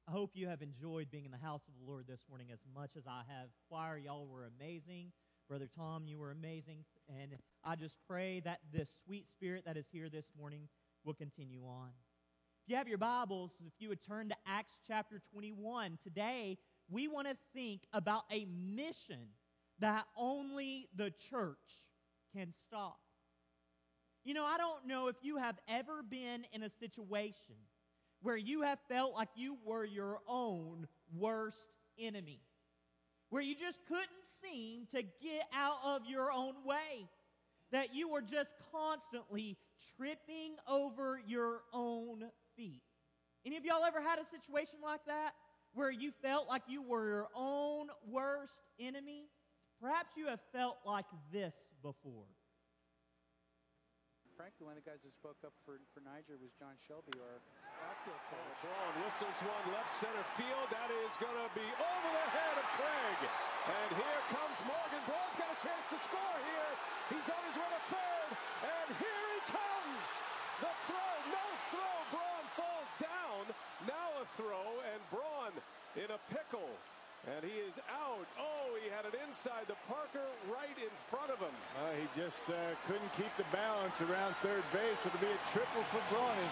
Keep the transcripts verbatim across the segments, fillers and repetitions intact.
I hope you have enjoyed being in the house of the Lord this morning as much as I have. Choir, y'all were amazing. Brother Tom, you were amazing. And I just pray that this sweet spirit that is here this morning will continue on. If you have your Bibles, if you would turn to Acts chapter twenty-one, today we want to think about a mission that only the church can stop. You know, I don't know if you have ever been in a situation where you have felt like you were your own worst enemy, where you just couldn't seem to get out of your own way, that you were just constantly tripping over your own feet. Any of y'all ever had a situation like that, where you felt like you were your own worst enemy? Perhaps you have felt like this before. Frankly, one of the guys who spoke up for, for Niger was John Shelby, our outfield coach. Braun whistles one left center field. That is going to be over the head of Craig. And here comes Morgan. Braun's got a chance to score here. He's on his way to third. And here he comes. The throw. No throw. Braun falls down. Now a throw. And Braun in a pickle. And he is out. Oh, he had it inside the Parker right in front of him. Uh, he just uh, couldn't keep the balance around third base. It'll be a triple for Brawny.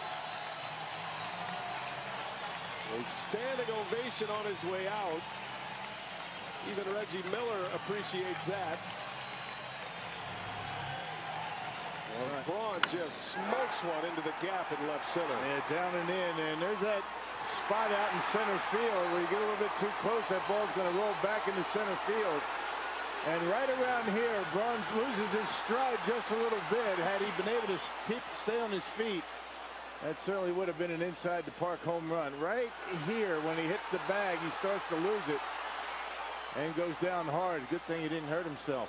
A standing ovation on his way out. Even Reggie Miller appreciates that. Well, Braun just smokes one into the gap in left center. Yeah, down and in. And there's that spot out in center field where you get a little bit too close, that ball's going to roll back into center field. And right around here, Braun loses his stride just a little bit. Had he been able to keep, stay on his feet, that certainly would have been an inside the park home run. Right here, when he hits the bag, he starts to lose it and goes down hard. Good thing he didn't hurt himself.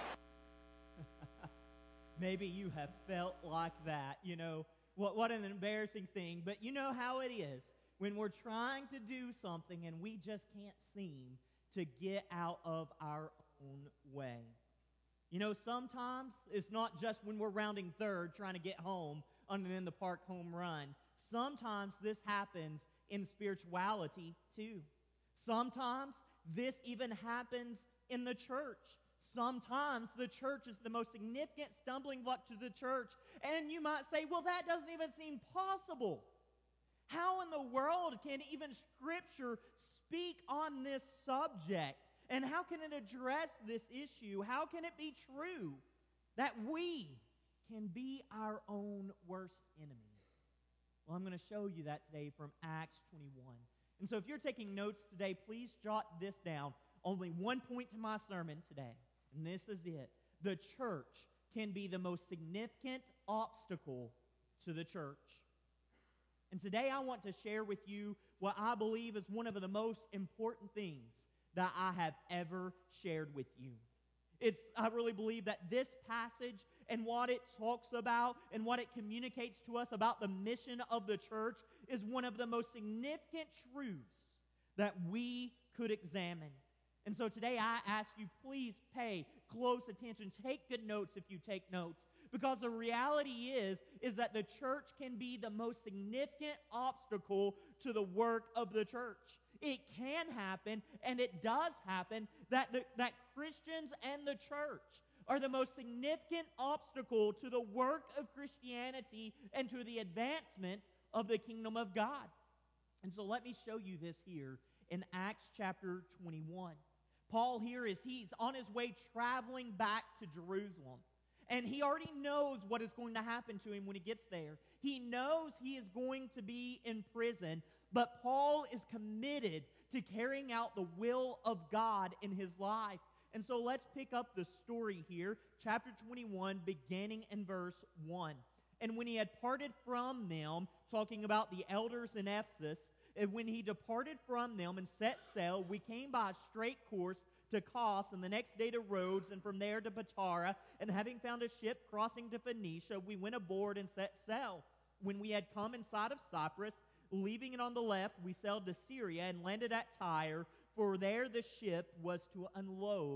Maybe you have felt like that. You know, what, what an embarrassing thing. But you know how it is when we're trying to do something and we just can't seem to get out of our own way. You know, sometimes it's not just when we're rounding third trying to get home on an in the park home run. Sometimes this happens in spirituality too. Sometimes this even happens in the church. Sometimes the church is the most significant stumbling block to the church. And you might say, well, that doesn't even seem possible. How in the world can even Scripture speak on this subject? And how can it address this issue? How can it be true that we can be our own worst enemy? Well, I'm going to show you that today from Acts twenty-one. And so if you're taking notes today, please jot this down. Only one point to my sermon today, and this is it. The church can be the most significant obstacle to the church. And today I want to share with you what I believe is one of the most important things that I have ever shared with you. It's, I really believe that this passage and what it talks about and what it communicates to us about the mission of the church is one of the most significant truths that we could examine. And so today I ask you, please pay close attention. Take good notes if you take notes. Because the reality is, is that the church can be the most significant obstacle to the work of the church. It can happen, and it does happen, that, the, that Christians and the church are the most significant obstacle to the work of Christianity and to the advancement of the kingdom of God. And so let me show you this here in Acts chapter twenty-one. Paul here is, he's on his way traveling back to Jerusalem. And he already knows what is going to happen to him when he gets there. He knows he is going to be in prison, but Paul is committed to carrying out the will of God in his life. And so let's pick up the story here, chapter twenty-one, beginning in verse one. And when he had parted from them, talking about the elders in Ephesus, and when he departed from them and set sail, we came by a straight course to Kos, and the next day to Rhodes, and from there to Patara. And having found a ship crossing to Phoenicia, we went aboard and set sail. When we had come in sight of Cyprus, leaving it on the left, we sailed to Syria and landed at Tyre, for there the ship was to unload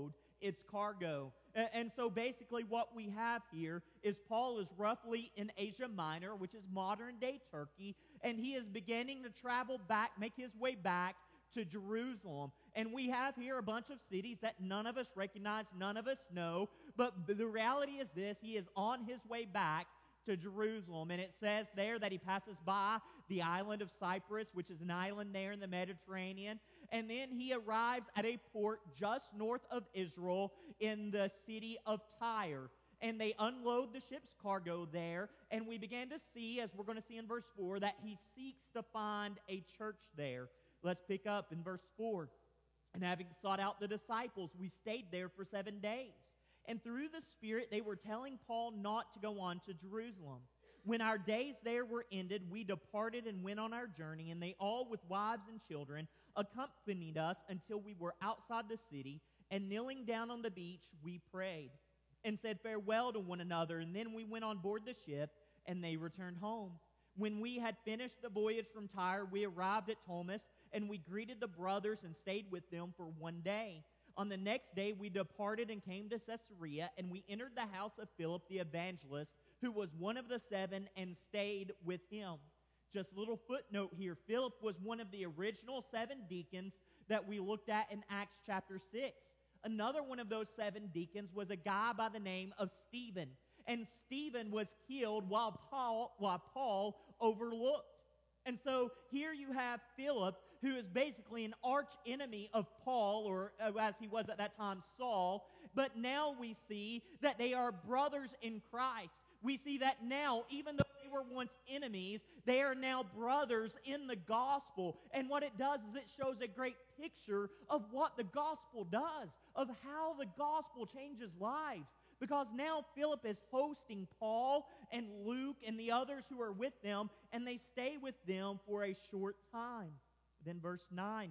its cargo. And, and so basically what we have here is Paul is roughly in Asia Minor, which is modern-day Turkey, and he is beginning to travel back, make his way back to Jerusalem. And we have here a bunch of cities that none of us recognize, none of us know, but the reality is this: he is on his way back to Jerusalem, and it says there that he passes by the island of Cyprus, which is an island there in the Mediterranean, and then he arrives at a port just north of Israel in the city of Tyre, and they unload the ship's cargo there, and we began to see, as we're going to see in verse four, that he seeks to find a church there. Let's pick up in verse four. And having sought out the disciples, we stayed there for seven days. And through the Spirit, they were telling Paul not to go on to Jerusalem. When our days there were ended, we departed and went on our journey, and they all, with wives and children, accompanied us until we were outside the city, and kneeling down on the beach, we prayed and said farewell to one another, and then we went on board the ship, and they returned home. When we had finished the voyage from Tyre, we arrived at Ptolemais, and we greeted the brothers and stayed with them for one day. On the next day, we departed and came to Caesarea, and we entered the house of Philip the evangelist, who was one of the seven, and stayed with him. Just a little footnote here. Philip was one of the original seven deacons that we looked at in Acts chapter six. Another one of those seven deacons was a guy by the name of Stephen. And Stephen was killed while Paul, while Paul overlooked. And so here you have Philip, who is basically an arch enemy of Paul, or uh, as he was at that time, Saul. But now we see that they are brothers in Christ. We see that now, even though they were once enemies, they are now brothers in the gospel. And what it does is it shows a great picture of what the gospel does, of how the gospel changes lives. Because now Philip is hosting Paul and Luke and the others who are with them, and they stay with them for a short time. Then verse nine,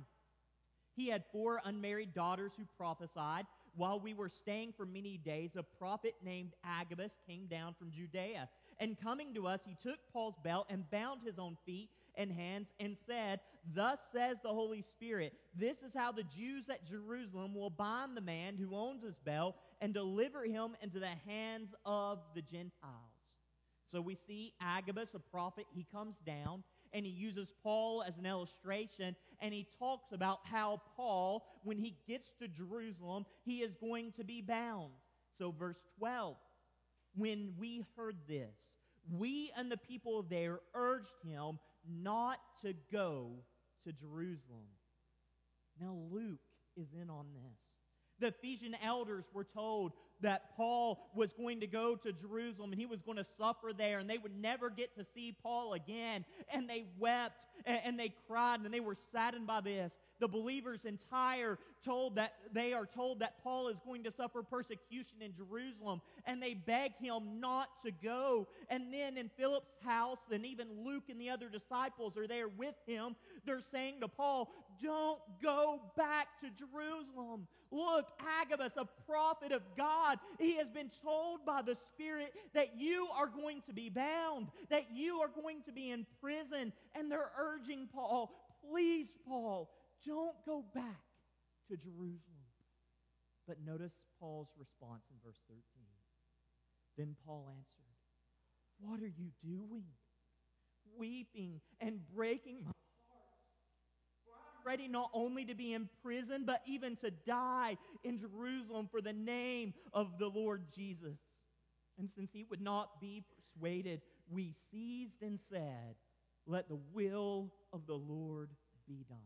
he had four unmarried daughters who prophesied. While we were staying for many days, a prophet named Agabus came down from Judea. And coming to us, he took Paul's belt and bound his own feet and hands and said, "Thus says the Holy Spirit, this is how the Jews at Jerusalem will bind the man who owns his belt and deliver him into the hands of the Gentiles." So we see Agabus, a prophet, he comes down and he uses Paul as an illustration, and he talks about how Paul, when he gets to Jerusalem, he is going to be bound. So verse twelve, when we heard this, we and the people there urged him not to go to Jerusalem. Now Luke is in on this. The Ephesian elders were told that Paul was going to go to Jerusalem and he was going to suffer there, and they would never get to see Paul again. And they wept and they cried and they were saddened by this. The believers in Tyre told that they are told that Paul is going to suffer persecution in Jerusalem, and they beg him not to go. And then in Philip's house, and even Luke and the other disciples are there with him, they're saying to Paul, "Don't go back to Jerusalem. Look, Agabus, a prophet of God, he has been told by the Spirit that you are going to be bound, that you are going to be in prison." And they're urging Paul, "Please, Paul, don't go back to Jerusalem." But notice Paul's response in verse thirteen. Then Paul answered, "What are you doing? Weeping and breaking my heart. For I'm ready not only to be in prison, but even to die in Jerusalem for the name of the Lord Jesus." And since he would not be persuaded, we seized and said, "Let the will of the Lord be done."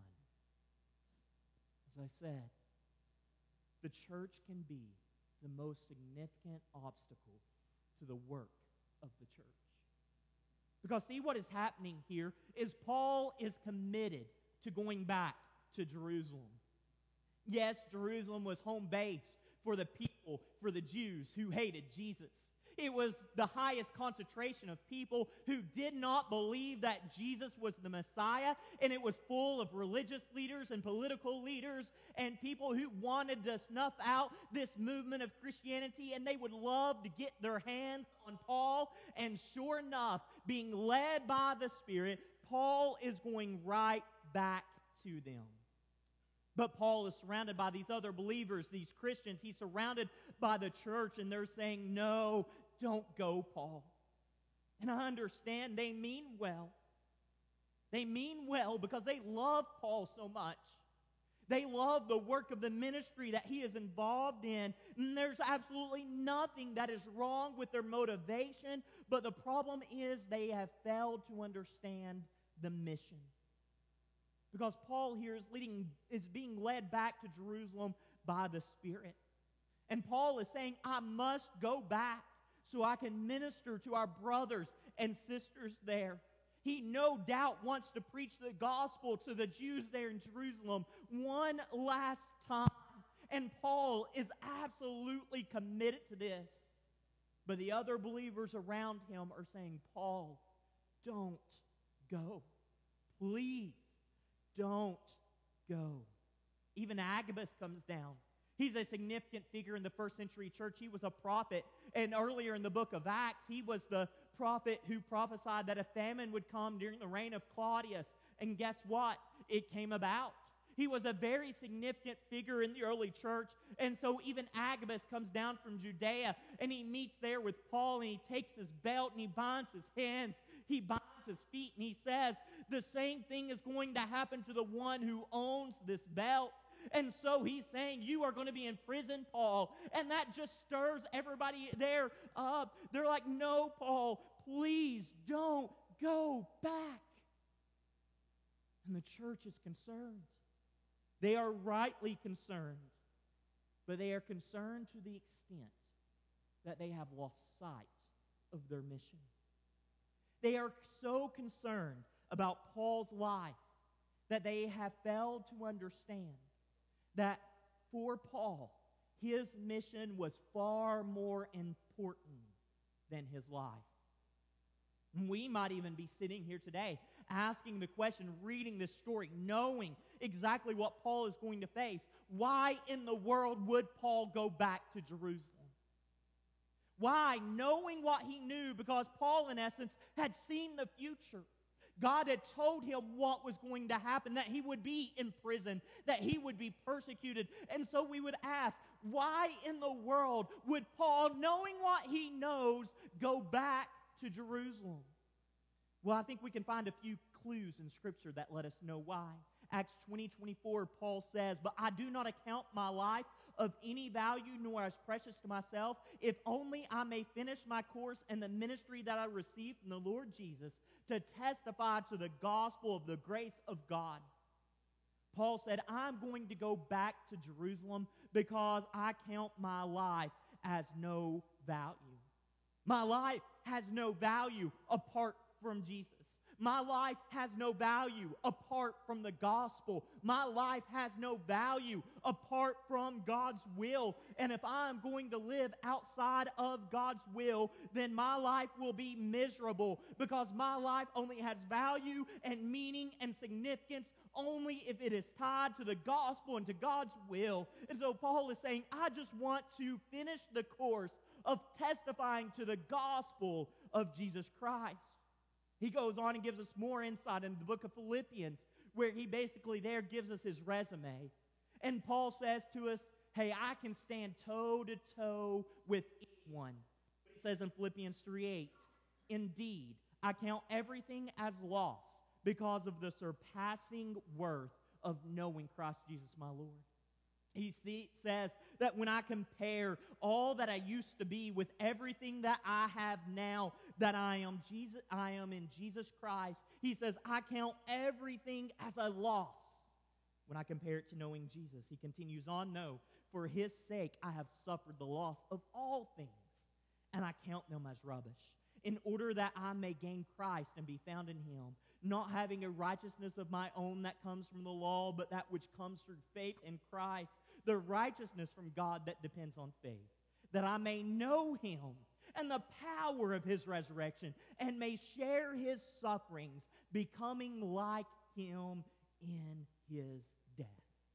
As I said, the church can be the most significant obstacle to the work of the church. Because see, what is happening here is Paul is committed to going back to Jerusalem. Yes, Jerusalem was home base for the people, for the Jews who hated Jesus. It was the highest concentration of people who did not believe that Jesus was the Messiah, and it was full of religious leaders and political leaders and people who wanted to snuff out this movement of Christianity, and they would love to get their hands on Paul. And sure enough, being led by the Spirit, Paul is going right back to them. But Paul is surrounded by these other believers, these Christians. He's surrounded by the church, and they're saying, no, don't go, Paul. And I understand they mean well. They mean well because they love Paul so much. They love the work of the ministry that he is involved in. And there's absolutely nothing that is wrong with their motivation. But the problem is they have failed to understand the mission. Because Paul here is leading, is being led back to Jerusalem by the Spirit. And Paul is saying, I must go back so I can minister to our brothers and sisters there. He no doubt wants to preach the gospel to the Jews there in Jerusalem one last time. And Paul is absolutely committed to this. But the other believers around him are saying, Paul, don't go. Please, don't go. Even Agabus comes down. He's a significant figure in the first century church. He was a prophet. And earlier in the book of Acts, he was the prophet who prophesied that a famine would come during the reign of Claudius. And guess what? It came about. He was a very significant figure in the early church. And so even Agabus comes down from Judea, and he meets there with Paul, and he takes his belt, and he binds his hands, he binds his feet, and he says, the same thing is going to happen to the one who owns this belt. And so he's saying, you are going to be in prison, Paul. And that just stirs everybody there up. They're like, no, Paul, please don't go back. And the church is concerned. They are rightly concerned. But they are concerned to the extent that they have lost sight of their mission. They are so concerned about Paul's life that they have failed to understand that for Paul, his mission was far more important than his life. We might even be sitting here today asking the question, reading this story, knowing exactly what Paul is going to face. Why in the world would Paul go back to Jerusalem? Why? Knowing what he knew, because Paul, in essence, had seen the future. God had told him what was going to happen, that he would be in prison, that he would be persecuted. And so we would ask, why in the world would Paul, knowing what he knows, go back to Jerusalem? Well, I think we can find a few clues in Scripture that let us know why. Acts twenty, twenty-four, Paul says, but I do not account my life of any value nor as precious to myself, if only I may finish my course in the ministry that I received from the Lord Jesus to testify to the gospel of the grace of God. Paul said, I'm going to go back to Jerusalem because I count my life as no value. My life has no value apart from Jesus. My life has no value apart from the gospel. My life has no value apart from God's will. And if I'm going to live outside of God's will, then my life will be miserable, because my life only has value and meaning and significance only if it is tied to the gospel and to God's will. And so Paul is saying, I just want to finish the course of testifying to the gospel of Jesus Christ. He goes on and gives us more insight in the book of Philippians, where he basically there gives us his resume. And Paul says to us, hey, I can stand toe to toe with anyone. It says in Philippians three eight, indeed, I count everything as loss because of the surpassing worth of knowing Christ Jesus my Lord. He see, says that when I compare all that I used to be with everything that I have now, that I am Jesus, I am in Jesus Christ. He says, I count everything as a loss when I compare it to knowing Jesus. He continues on, no, for his sake I have suffered the loss of all things, and I count them as rubbish, in order that I may gain Christ and be found in him, not having a righteousness of my own that comes from the law, but that which comes through faith in Christ, the righteousness from God that depends on faith, that I may know him and the power of his resurrection, and may share his sufferings, becoming like him in his death.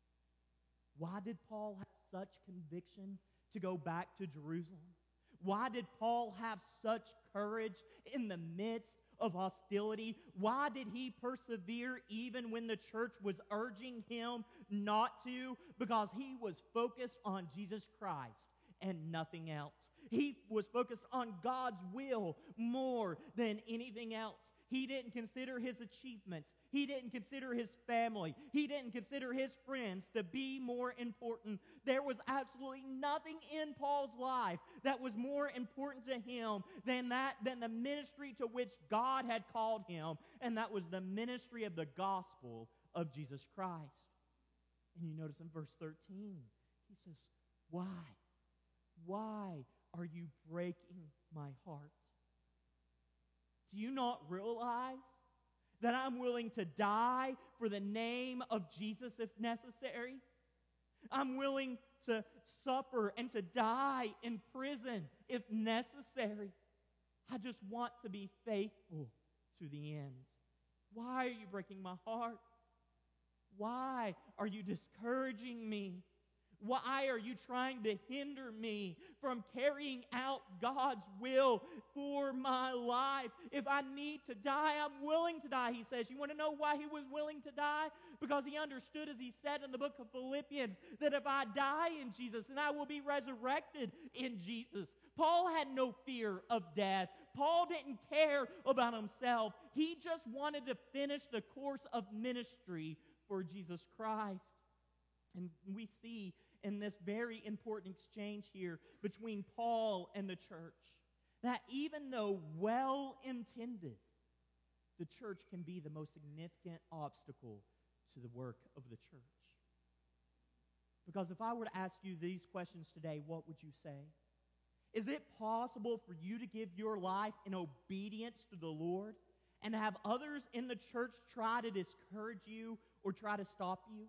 Why did Paul have such conviction to go back to Jerusalem? Why did Paul have such courage in the midst of hostility? Why did he persevere even when the church was urging him not to? Because he was focused on Jesus Christ and nothing else. He was focused on God's will more than anything else. He didn't consider his achievements. He didn't consider his family. He didn't consider his friends to be more important. There was absolutely nothing in Paul's life that was more important to him than that, than the ministry to which God had called him, and that was the ministry of the gospel of Jesus Christ. And you notice in verse thirteen, he says, why? Why are you breaking my heart? Do you not realize that I'm willing to die for the name of Jesus if necessary? I'm willing to suffer and to die in prison if necessary. I just want to be faithful to the end. Why are you breaking my heart? Why are you discouraging me? Why are you trying to hinder me from carrying out God's will for my life? If I need to die, I'm willing to die, he says. You want to know why he was willing to die? Because he understood, as he said in the book of Philippians, that if I die in Jesus, then I will be resurrected in Jesus. Paul had no fear of death. Paul didn't care about himself. He just wanted to finish the course of ministry for Jesus Christ. And we see in this very important exchange here between Paul and the church that even though well-intended, the church can be the most significant obstacle to the work of the church. Because if I were to ask you these questions today, what would you say? Is it possible for you to give your life in obedience to the Lord and have others in the church try to discourage you or try to stop you?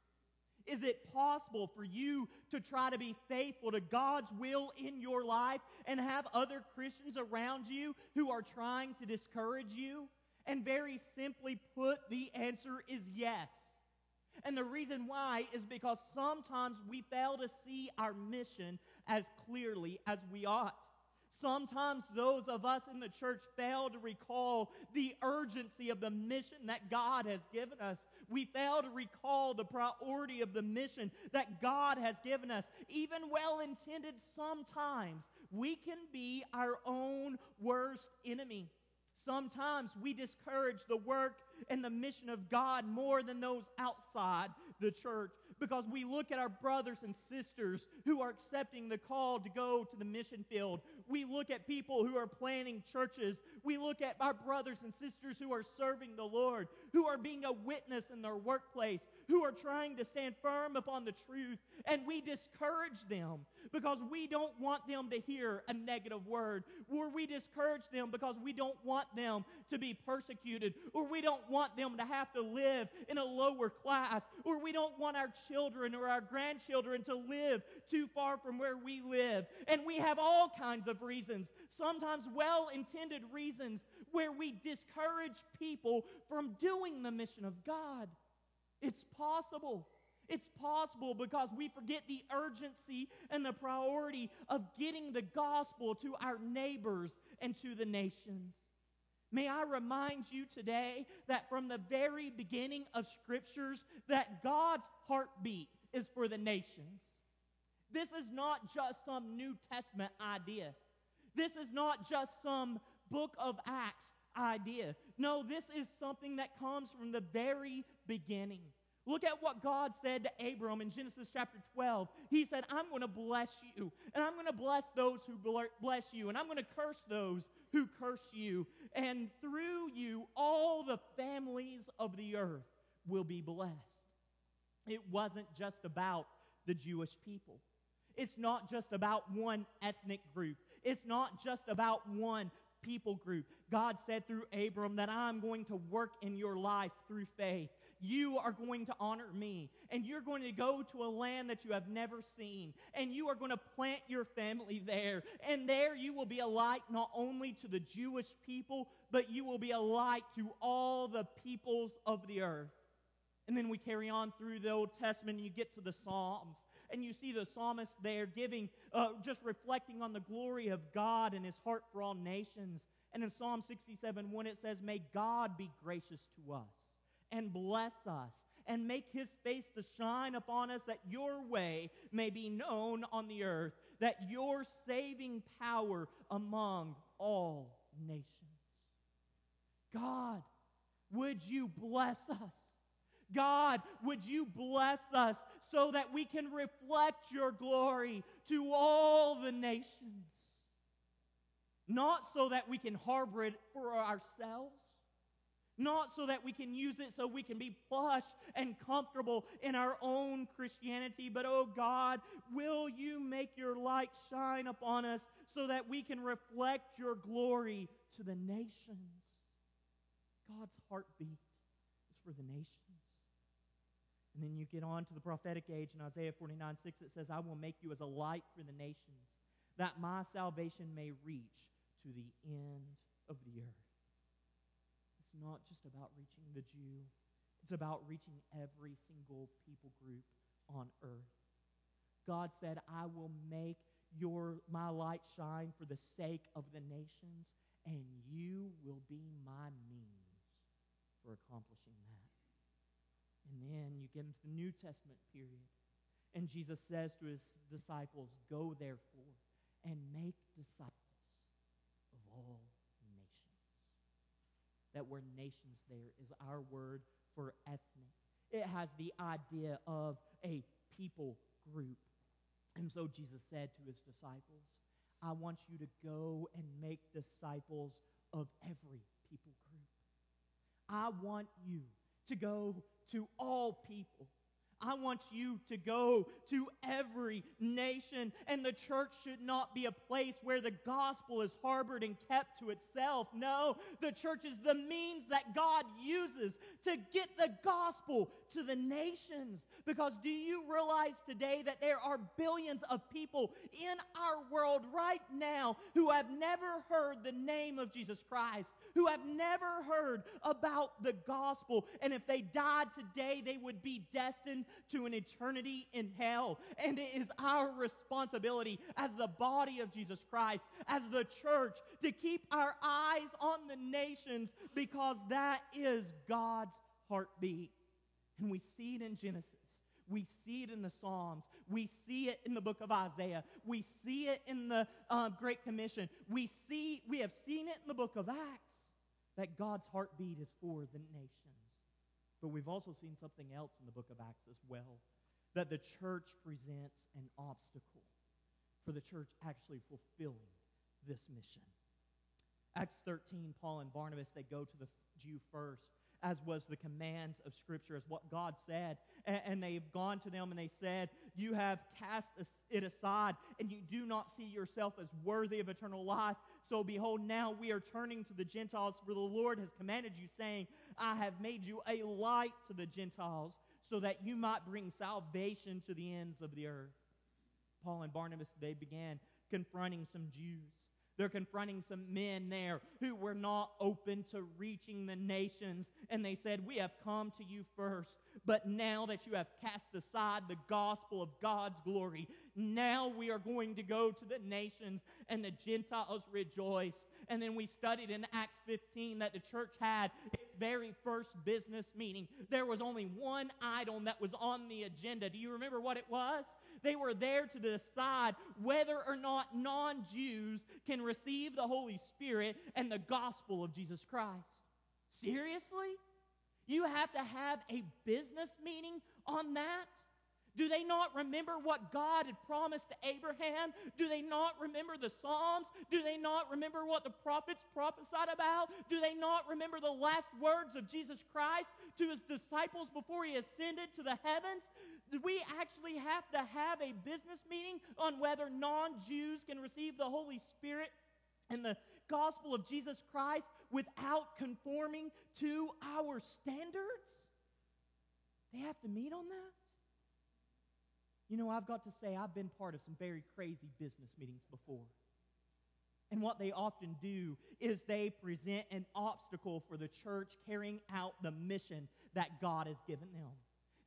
Is it possible for you to try to be faithful to God's will in your life and have other Christians around you who are trying to discourage you? And very simply put, the answer is yes. And the reason why is because sometimes we fail to see our mission as clearly as we ought. Sometimes those of us in the church fail to recall the urgency of the mission that God has given us. We fail to recall the priority of the mission that God has given us. Even well-intended, sometimes we can be our own worst enemy. Sometimes we discourage the work and the mission of God more than those outside the church, because we look at our brothers and sisters who are accepting the call to go to the mission field. We look at people who are planting churches. We look at our brothers and sisters who are serving the Lord, who are being a witness in their workplace, who are trying to stand firm upon the truth, and we discourage them because we don't want them to hear a negative word, or we discourage them because we don't want them to be persecuted, or we don't want them to have to live in a lower class, or we don't want our children or our grandchildren to live too far from where we live. And we have all kinds of reasons, sometimes well-intended reasons, where we discourage people from doing the mission of God. It's possible. It's possible because we forget the urgency and the priority of getting the gospel to our neighbors and to the nations. May I remind you today that from the very beginning of Scriptures, that God's heartbeat is for the nations. This is not just some New Testament idea. This is not just some book of Acts idea. No, this is something that comes from the very beginning. Look at what God said to Abram in Genesis chapter twelve. He said, I'm going to bless you, and I'm going to bless those who bless you, and I'm going to curse those who curse you. And through you, all the families of the earth will be blessed. It wasn't just about the Jewish people. It's not just about one ethnic group. It's not just about one people group. God said through Abram that I'm going to work in your life through faith. You are going to honor me, and you're going to go to a land that you have never seen, and you are going to plant your family there, and there you will be a light not only to the Jewish people, but you will be a light to all the peoples of the earth. And then we carry on through the Old Testament, and you get to the Psalms, and you see the psalmist there giving, uh, just reflecting on the glory of God and his heart for all nations. And in Psalm sixty-seven one, it says, may God be gracious to us and bless us and make his face to shine upon us, that your way may be known on the earth, that your saving power among all nations. God, would you bless us? God, would you bless us so that we can reflect your glory to all the nations? Not so that we can harbor it for ourselves, not so that we can use it so we can be plush and comfortable in our own Christianity, but oh God, will you make your light shine upon us so that we can reflect your glory to the nations? God's heartbeat is for the nations. And then you get on to the prophetic age in Isaiah forty-nine six, it says, I will make you as a light for the nations, that my salvation may reach to the end of the earth. It's not just about reaching the Jew. It's about reaching every single people group on earth. God said, I will make your my light shine for the sake of the nations, and you will be my means for accomplishing that. And then you get into the New Testament period, and Jesus says to his disciples, go therefore and make disciples of all nations. That word nations there is our word for ethnic. It has the idea of a people group. And so Jesus said to his disciples, I want you to go and make disciples of every people group. I want you to go to all people. I want you to go to every nation. And the church should not be a place where the gospel is harbored and kept to itself. No, the church is the means that God uses to get the gospel to the nations. Because do you realize today that there are billions of people in our world right now who have never heard the name of Jesus Christ, who have never heard about the gospel, and if they died today, they would be destined to an eternity in hell. And it is our responsibility as the body of Jesus Christ, as the church, to keep our eyes on the nations, because that is God's heartbeat. And we see it in Genesis. We see it in the Psalms. We see it in the book of Isaiah. We see it in the uh, Great Commission. We see, we have seen it in the book of Acts, that God's heartbeat is for the nations. But we've also seen something else in the book of Acts as well, that the church presents an obstacle for the church actually fulfilling this mission. Acts thirteen, Paul and Barnabas, they go to the Jew first, as was the commands of Scripture, as what God said. And, and they've gone to them and they said, you have cast it aside, and you do not see yourself as worthy of eternal life. So behold, now we are turning to the Gentiles, for the Lord has commanded you, saying, I have made you a light to the Gentiles, so that you might bring salvation to the ends of the earth. Paul and Barnabas, they began confronting some Jews. They're confronting some men there who were not open to reaching the nations. And they said, we have come to you first, but now that you have cast aside the gospel of God's glory, now we are going to go to the nations, and the Gentiles rejoice. And then we studied in Acts fifteen that the church had its very first business meeting. There was only one item that was on the agenda. Do you remember what it was? They were there to decide whether or not non-Jews can receive the Holy Spirit and the gospel of Jesus Christ. Seriously? You have to have a business meeting on that? Do they not remember what God had promised to Abraham? Do they not remember the Psalms? Do they not remember what the prophets prophesied about? Do they not remember the last words of Jesus Christ to his disciples before he ascended to the heavens? Do we actually have to have a business meeting on whether non-Jews can receive the Holy Spirit and the gospel of Jesus Christ without conforming to our standards? They have to meet on that? You know, I've got to say, I've been part of some very crazy business meetings before. And what they often do is they present an obstacle for the church carrying out the mission that God has given them.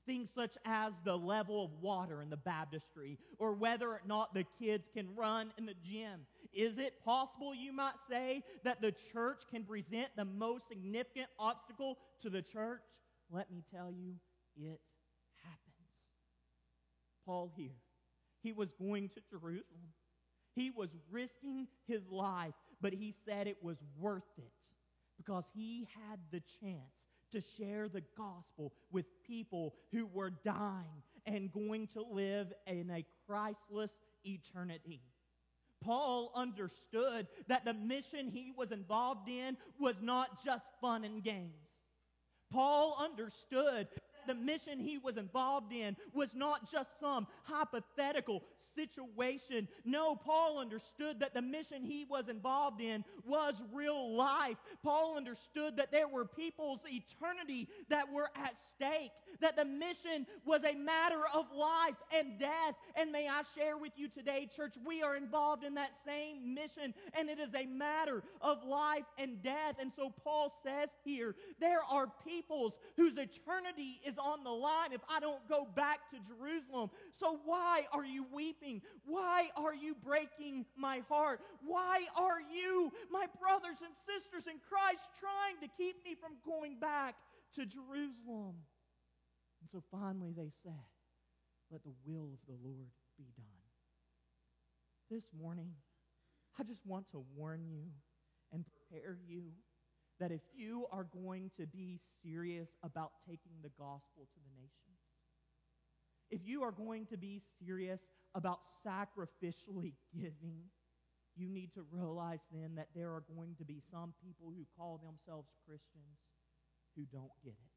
Things such as the level of water in the baptistry, or whether or not the kids can run in the gym. Is it possible, you might say, that the church can present the most significant obstacle to the church? Let me tell you, it happens. Paul here, he was going to Jerusalem. He was risking his life, but he said it was worth it because he had the chance to share the gospel with people who were dying and going to live in a Christless eternity. Paul understood that the mission he was involved in was not just fun and games. Paul understood the mission he was involved in was not just some hypothetical situation. No, Paul understood that the mission he was involved in was real life. Paul understood that there were people's eternity that were at stake, that the mission was a matter of life and death. And may I share with you today, church, we are involved in that same mission, and it is a matter of life and death. And so Paul says here, there are peoples whose eternity is on the line if I don't go back to Jerusalem. So why are you weeping? Why are you breaking my heart? Why are you, my brothers and sisters in Christ, trying to keep me from going back to Jerusalem? And so finally they said, let the will of the Lord be done. This morning, I just want to warn you and prepare you that if you are going to be serious about taking the gospel to the nations, if you are going to be serious about sacrificially giving, you need to realize then that there are going to be some people who call themselves Christians who don't get it.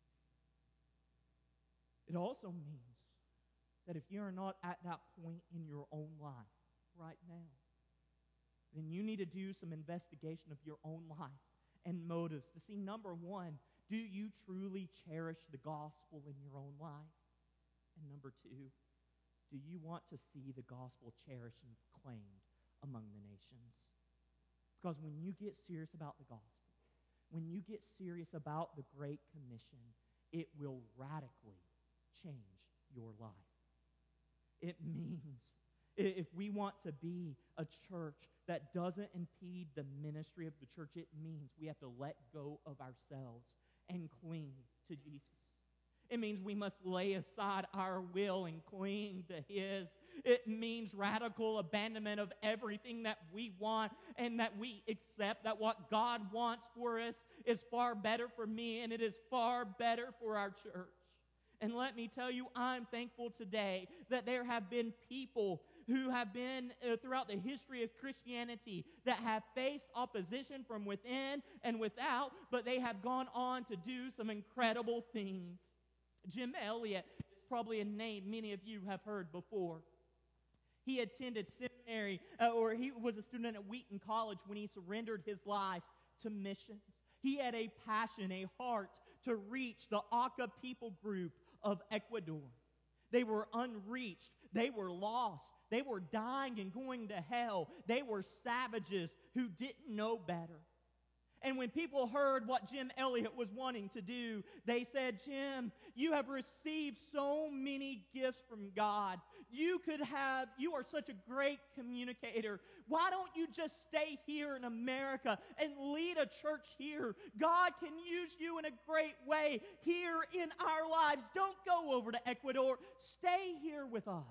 It also means that if you are not at that point in your own life right now, then you need to do some investigation of your own life and motives to see, number one, do you truly cherish the gospel in your own life? And number two, do you want to see the gospel cherished and proclaimed among the nations? Because when you get serious about the gospel, when you get serious about the Great Commission, it will radically change your life. It means if we want to be a church that doesn't impede the ministry of the church, it means we have to let go of ourselves and cling to Jesus. It means we must lay aside our will and cling to His. It means radical abandonment of everything that we want, and that we accept that what God wants for us is far better for me, and it is far better for our church. And let me tell you, I'm thankful today that there have been people who have been uh, throughout the history of Christianity that have faced opposition from within and without, but they have gone on to do some incredible things. Jim Elliot is probably a name many of you have heard before. He attended seminary, uh, or he was a student at Wheaton College when he surrendered his life to missions. He had a passion, a heart to reach the Auca people group of Ecuador. They were unreached. They were lost. They were dying and going to hell. They were savages who didn't know better. And when people heard what Jim Elliot was wanting to do, they said, Jim, you have received so many gifts from God. You could have, you are such a great communicator. Why don't you just stay here in America and lead a church here? God can use you in a great way here in our lives. Don't go over to Ecuador. Stay here with us.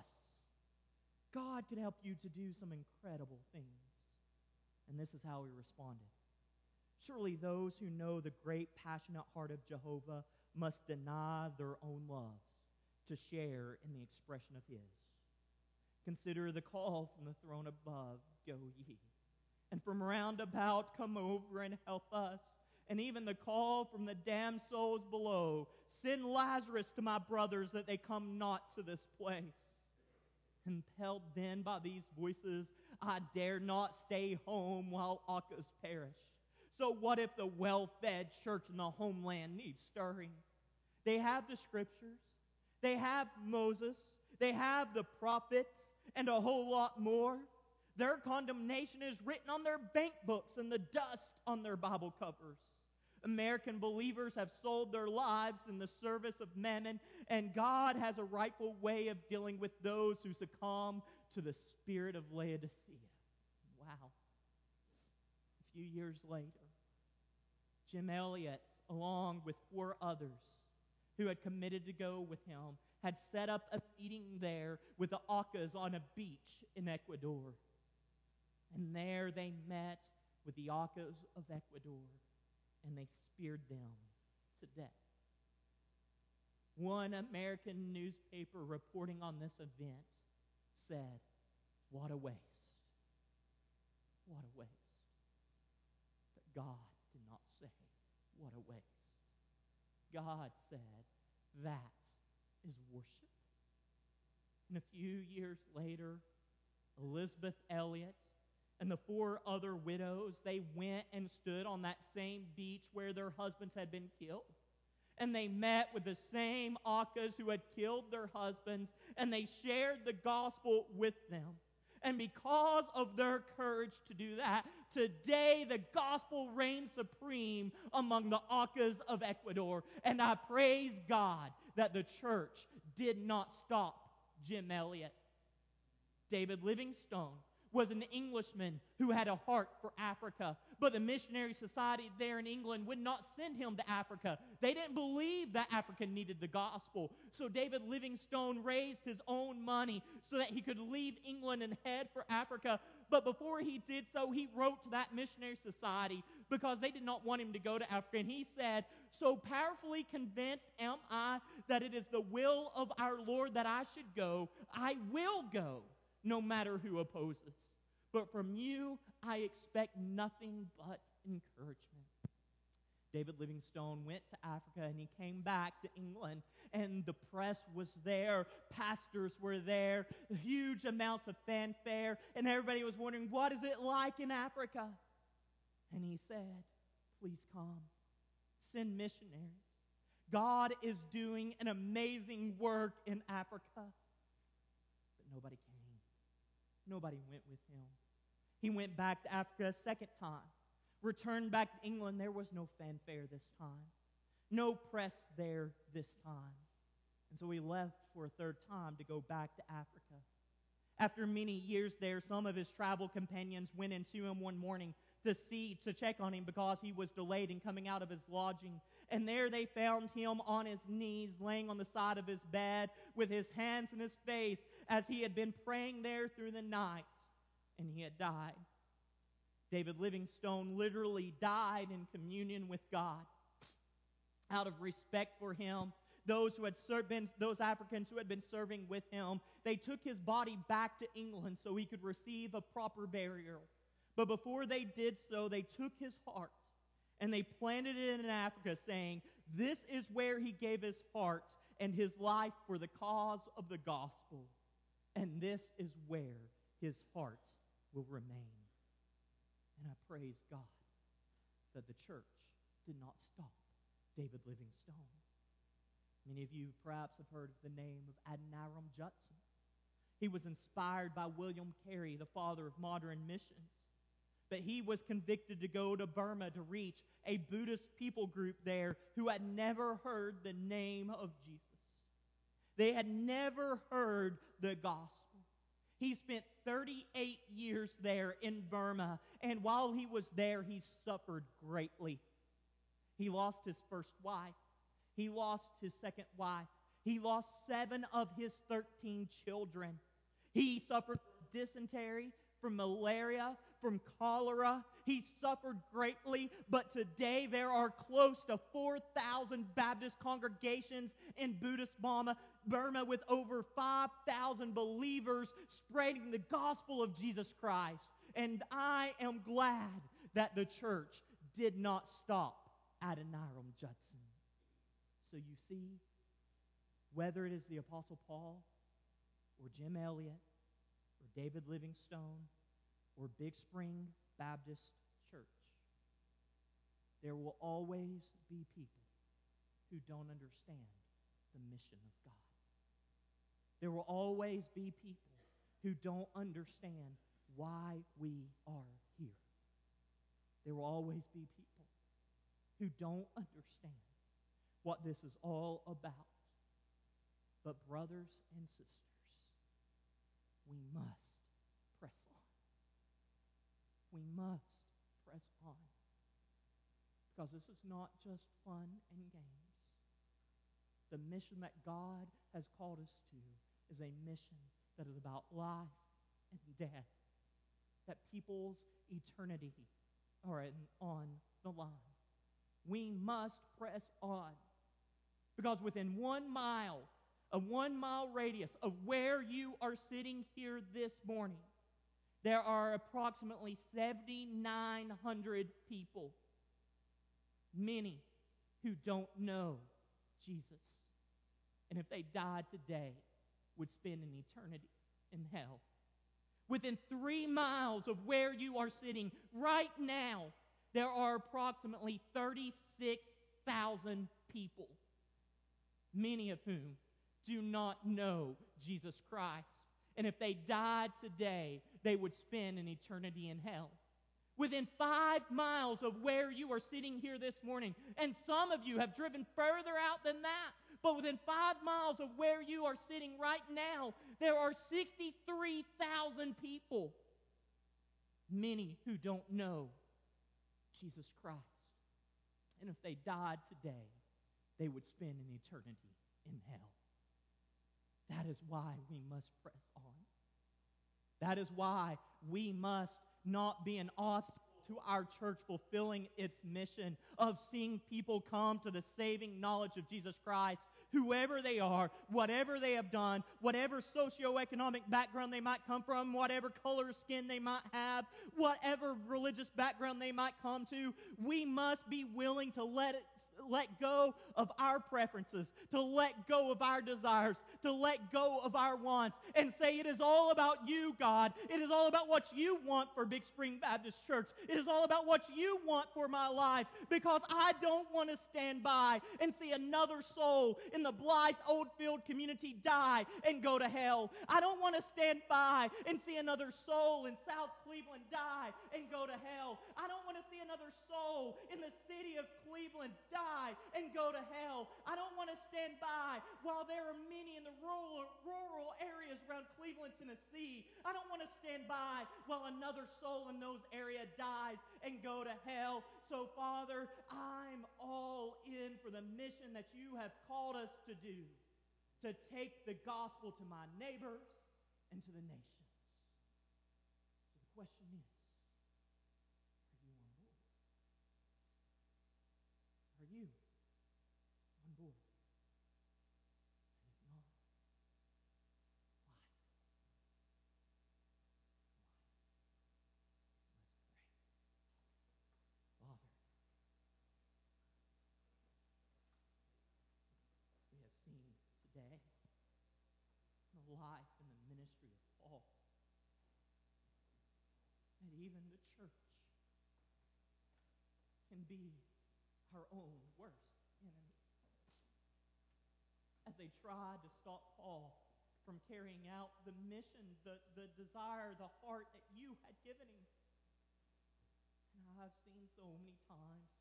God could help you to do some incredible things. And this is how he responded. Surely those who know the great passionate heart of Jehovah must deny their own loves to share in the expression of his. Consider the call from the throne above, go ye. And from round about, come over and help us. And even the call from the damned souls below, send Lazarus to my brothers that they come not to this place. Impelled then by these voices, I dare not stay home while Aucas perish. So what if the well-fed church in the homeland needs stirring? They have the scriptures. They have Moses. They have the prophets and a whole lot more. Their condemnation is written on their bank books and the dust on their Bible covers. American believers have sold their lives in the service of mammon, and God has a rightful way of dealing with those who succumb to the spirit of Laodicea. Wow. A few years later, Jim Elliot, along with four others who had committed to go with him, had set up a meeting there with the Aucas on a beach in Ecuador. And there they met with the Aucas of Ecuador, and they speared them to death. One American newspaper reporting on this event said, "What a waste. What a waste." But God did not say, "What a waste." God said, "That is worship." And a few years later, Elizabeth Elliot and the four other widows, they went and stood on that same beach where their husbands had been killed. And they met with the same Aucas who had killed their husbands, and they shared the gospel with them. And because of their courage to do that, today the gospel reigns supreme among the Aucas of Ecuador. And I praise God that the church did not stop Jim Elliot. David Livingstone was an Englishman who had a heart for Africa. But the missionary society there in England would not send him to Africa. They didn't believe that Africa needed the gospel. So David Livingstone raised his own money so that he could leave England and head for Africa. But before he did so, he wrote to that missionary society because they did not want him to go to Africa. And he said, "So powerfully convinced am I that it is the will of our Lord that I should go. I will go, no matter who opposes. But from you, I expect nothing but encouragement." David Livingstone went to Africa, and he came back to England, and the press was there, pastors were there, huge amounts of fanfare, and everybody was wondering, what is it like in Africa? And he said, "Please come, send missionaries. God is doing an amazing work in Africa." But nobody came. Nobody went with him. He went back to Africa a second time. Returned back to England. There was no fanfare this time. No press there this time. And so he left for a third time to go back to Africa. After many years there, some of his travel companions went into him one morning to see, to check on him because he was delayed in coming out of his lodging. And there they found him on his knees, laying on the side of his bed with his hands in his face as he had been praying there through the night, and he had died. David Livingstone literally died in communion with God. Out of respect for him, those who had ser- been, those Africans who had been serving with him, they took his body back to England so he could receive a proper burial. But before they did so, they took his heart and they planted it in Africa, saying, "This is where he gave his heart and his life for the cause of the gospel. And this is where his heart will remain." And I praise God that the church did not stop David Livingstone. Many of you perhaps have heard of the name of Adoniram Judson. He was inspired by William Carey, the father of modern missions. But he was convicted to go to Burma to reach a Buddhist people group there who had never heard the name of Jesus. They had never heard the gospel. He spent thirty-eight years there in Burma, and while he was there, he suffered greatly. He lost his first wife. He lost his second wife. He lost seven of his thirteen children. He suffered from dysentery, from malaria, from cholera. He suffered greatly, but today there are close to four thousand Baptist congregations in Buddhist Burma, Burma with over five thousand believers spreading the gospel of Jesus Christ. And I am glad that the church did not stop Adoniram Judson. So you see, whether it is the Apostle Paul or Jim Elliot or David Livingstone or Big Spring Baptist Church, there will always be people who don't understand the mission of God. There will always be people who don't understand why we are here. There will always be people who don't understand what this is all about. But brothers and sisters, we must press on. We must press on. Because this is not just fun and games. The mission that God has called us to is a mission that is about life and death. That people's eternity are in, on the line. We must press on. Because within one mile, a one mile radius of where you are sitting here this morning, there are approximately seven thousand nine hundred people. Many who don't know Jesus. And if they died today, would spend an eternity in hell. Within three miles of where you are sitting right now, there are approximately thirty-six thousand people, many of whom do not know Jesus Christ. And if they died today, they would spend an eternity in hell. Within five miles of where you are sitting here this morning, and some of you have driven further out than that, but within five miles of where you are sitting right now, there are sixty-three thousand people, many who don't know Jesus Christ. And if they died today, they would spend an eternity in hell. That is why we must press on. That is why we must not be an obstacle to our church fulfilling its mission of seeing people come to the saving knowledge of Jesus Christ, whoever they are, whatever they have done, whatever socioeconomic background they might come from, whatever color of skin they might have, whatever religious background they might come to. We must be willing to let it let go of our preferences, to let go of our desires, to let go of our wants, and say, it is all about you, God. It is all about what you want for Big Spring Baptist Church. It is all about what you want for my life, because I don't want to stand by and see another soul in the Blythe Oldfield community die and go to hell. I don't want to stand by and see another soul in South Cleveland die and go to hell. I don't want to see another soul in the city of Cleveland die and go to hell. I don't want to stand by while there are many in the rural, rural areas around Cleveland, Tennessee. I don't want to stand by while another soul in those areas dies and go to hell. So, Father, I'm all in for the mission that you have called us to do, to take the gospel to my neighbors and to the nations. So the question is, are you on board? And if not, why? Why? Let's pray. Father, we have seen today the life and the ministry of Paul, that even the church can be our own worst enemy. As they tried to stop Paul from carrying out the mission, the, the desire, the heart that you had given him. And I've seen so many times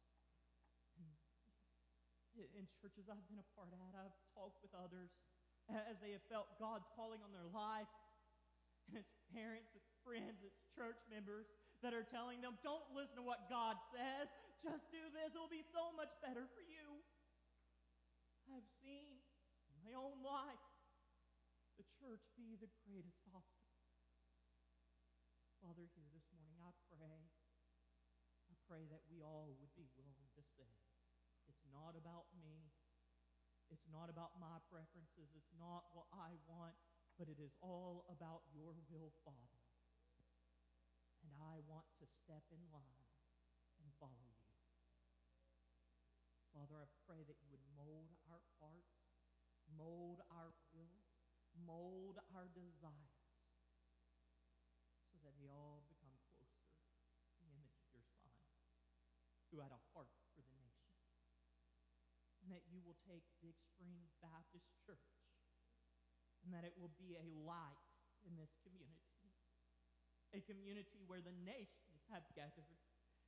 in, in churches I've been a part of, I've talked with others as they have felt God's calling on their life. And it's parents, it's friends, it's church members that are telling them, don't listen to what God says. Just do this. It will be so much better for you. I've seen in my own life the church be the greatest obstacle. Father, here this morning, I pray, I pray that we all would be willing to say, it's not about me. It's not about my preferences. It's not what I want, but it is all about your will, Father. And I want to step in line and follow you. Father, I pray that you would mold our hearts, mold our wills, mold our desires, so that they all become closer to the image of your Son, who had a heart for the nations. And that you will take Big Spring Baptist Church, and that it will be a light in this community. A community where the nations have gathered.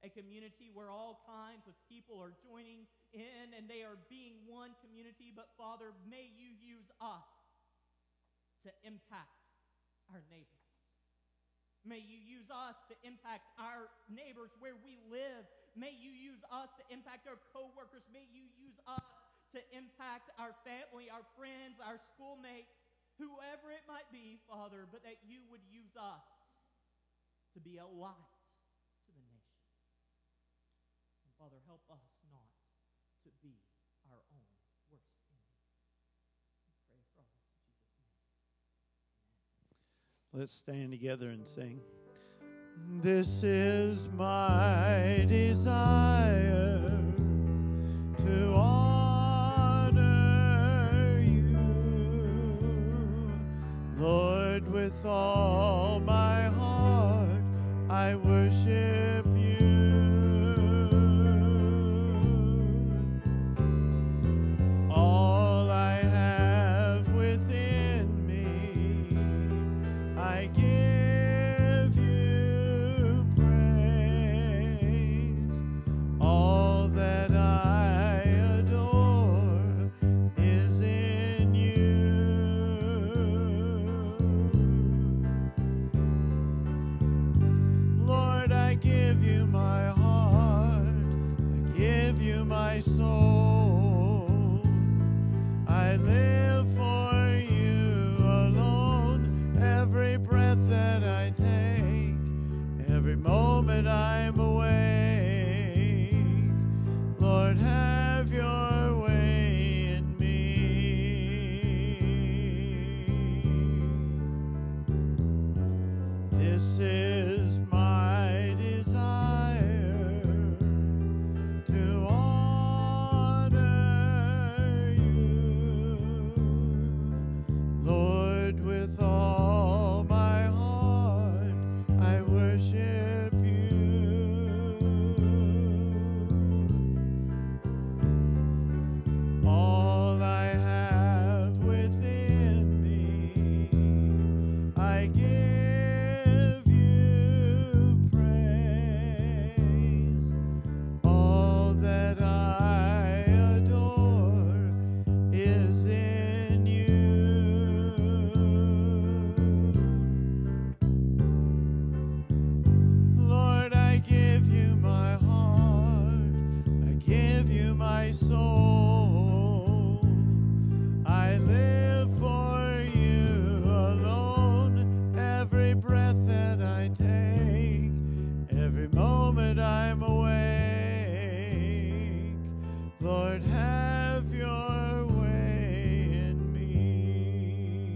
a community where all kinds of people are joining in and they are being one community. But Father, may you use us to impact our neighbors. May you use us to impact our neighbors where we live. May you use us to impact our co-workers. May you use us to impact our family, our friends, our schoolmates, whoever it might be, Father, but that you would use us to be a light to the nations. And Father, help us not to be our own worst enemy. We pray for all this in Jesus' name. Amen. Let's stand together and sing. This is my desire to honor you, Lord, with all my heart I worship you. All I have within me, I give you praise. All that I adore is in you. Lord, I give you my heart, I give you my soul. I live for you alone, every breath that I take, every moment I'm awake. Lord, have your way in me. This is my desire to honor you, Lord, with all my heart I worship you. All I have within me, I give you praise. All that I adore is in you. Lord, I give you my heart, I give you my soul. I live for you alone, every breath that I take, every moment I'm awake. Lord, have your way in me.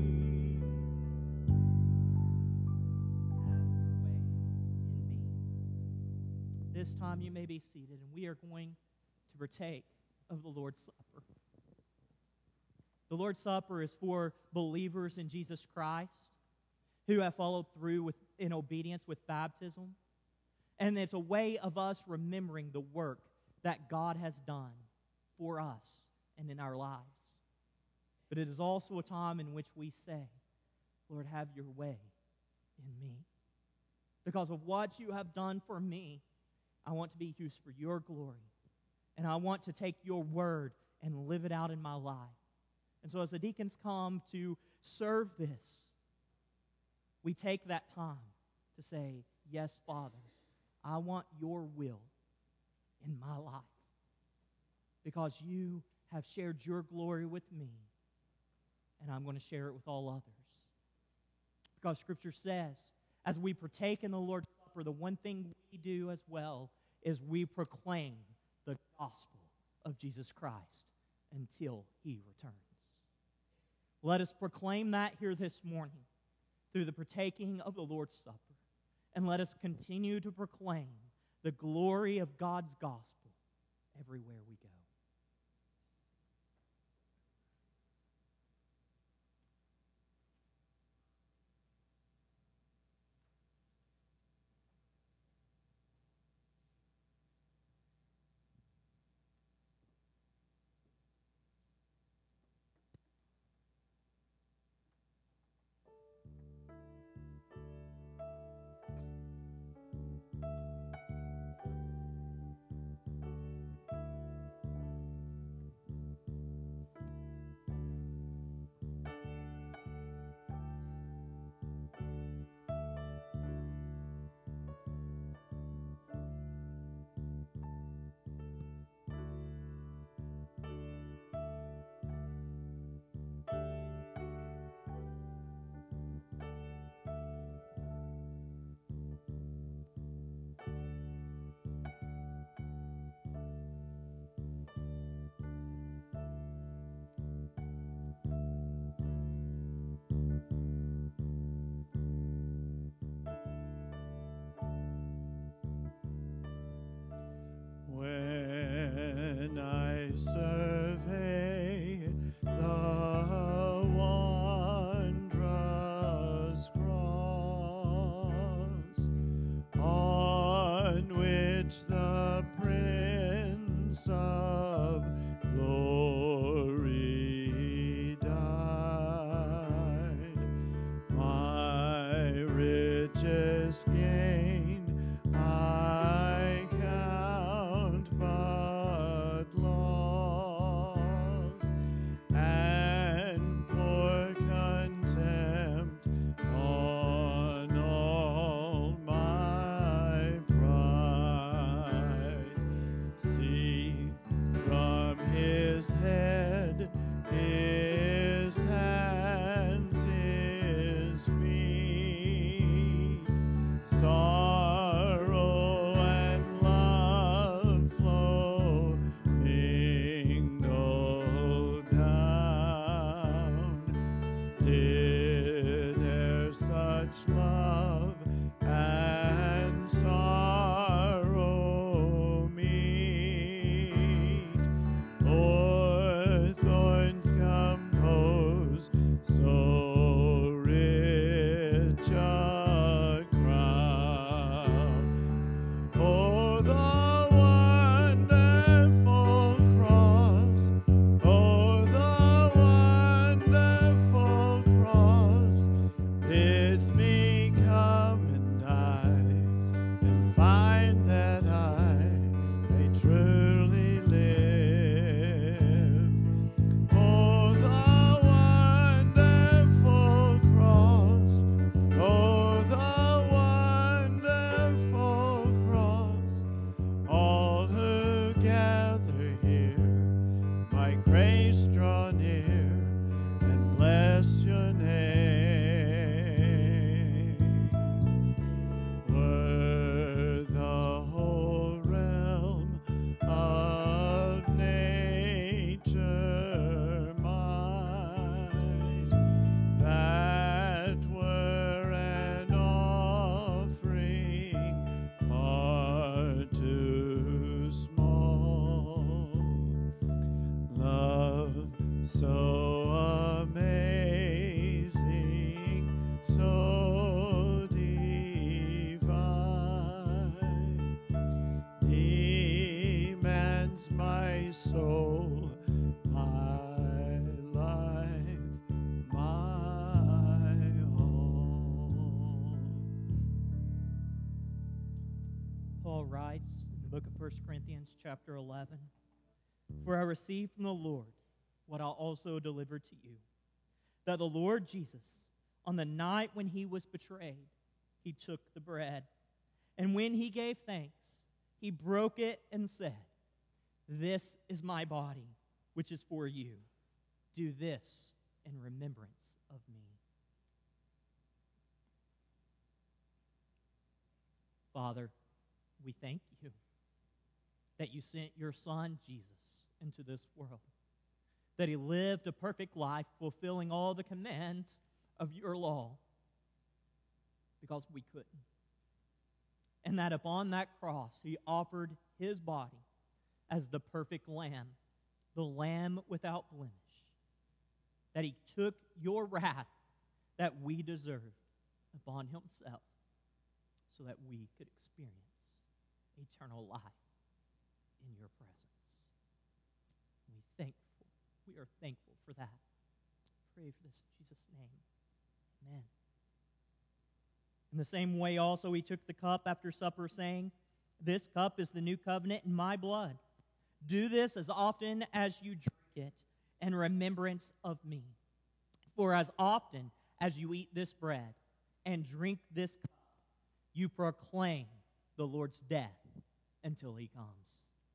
Have your way in me. This time you may be seated, and we are going to partake of the Lord's Supper. The Lord's Supper is for believers in Jesus Christ who have followed through with, in obedience with baptism. And it's a way of us remembering the work that God has done for us and in our lives. But it is also a time in which we say, Lord, have your way in me. Because of what you have done for me, I want to be used for your glory. And I want to take your word and live it out in my life. And so as the deacons come to serve this, we take that time to say, yes, Father, I want your will in my life. Because you have shared your glory with me, and I'm going to share it with all others. Because Scripture says, as we partake in the Lord's Supper, the one thing we do as well is we proclaim the gospel of Jesus Christ until He returns. Let us proclaim that here this morning through the partaking of the Lord's Supper. And let us continue to proclaim the glory of God's gospel everywhere we go. survey the wondrous cross on which the Prince of Glory died. My richest gain I count but loss, and pour contempt on all my pride. See, from his head, his hands, his feet, sorrow and love flow mingled down. Did there such love and sorrow meet, or thorns compose so rich a crown? Oh, the wonderful cross, oh, the wonderful cross, bids me come and die, and find that I may truly live. Oh, the wonderful cross, oh, the wonderful cross, all who gather here, by grace draw near and bless your name. Were the whole realm of nature mine, that were an offering far too small. Love so amazing, so divine, demands my soul, my life, my all. Paul writes in the book of First Corinthians chapter eleven, "For I received from the Lord what I also delivered to you, that the Lord Jesus, on the night when he was betrayed, he took the bread, and when he gave thanks, he broke it and said, 'This is my body, which is for you. Do this in remembrance of me.'" Father, we thank you that you sent your Son, Jesus, into this world, that he lived a perfect life, fulfilling all the commands of your law, because we couldn't. And that upon that cross, he offered his body as the perfect lamb, the lamb without blemish, that he took your wrath that we deserved upon himself, so that we could experience eternal life in your presence. We thankful. We are thankful for that. Pray for this in Jesus' name. Amen. In the same way also he took the cup after supper, saying, "This cup is the new covenant in my blood. Do this as often as you drink it in remembrance of me. For as often as you eat this bread and drink this cup, you proclaim the Lord's death until he comes."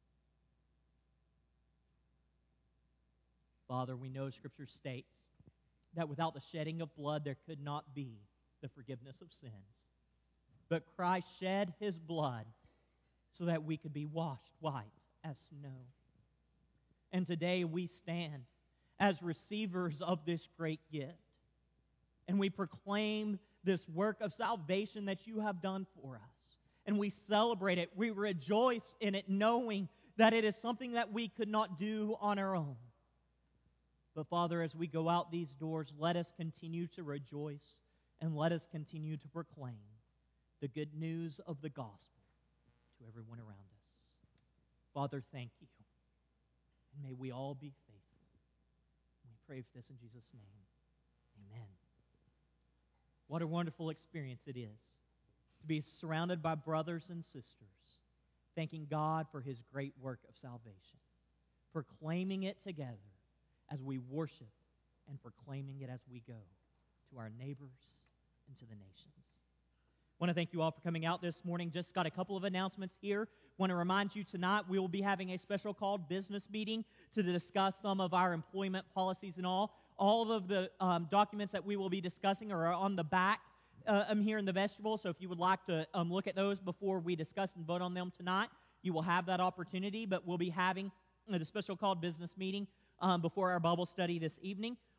Father, we know Scripture states that without the shedding of blood there could not be the forgiveness of sins. But Christ shed his blood so that we could be washed white as snow. And today we stand as receivers of this great gift, and we proclaim this work of salvation that you have done for us. And we celebrate it. We rejoice in it, knowing that it is something that we could not do on our own. But Father, as we go out these doors, let us continue to rejoice and let us continue to proclaim the good news of the gospel to everyone around us. Father, thank you. And may we all be faithful. We pray for this in Jesus' name. Amen. What a wonderful experience it is to be surrounded by brothers and sisters, thanking God for his great work of salvation, proclaiming it together as we worship and proclaiming it as we go to our neighbors and to the nations. I want to thank you all for coming out this morning. Just got a couple of announcements here. Want to remind you tonight we will be having a special called business meeting to discuss some of our employment policies and all. All of the um, documents that we will be discussing are on the back uh, um, here in the vestibule, so if you would like to um, look at those before we discuss and vote on them tonight, you will have that opportunity, but we'll be having uh, the special called business meeting um, before our Bible study this evening.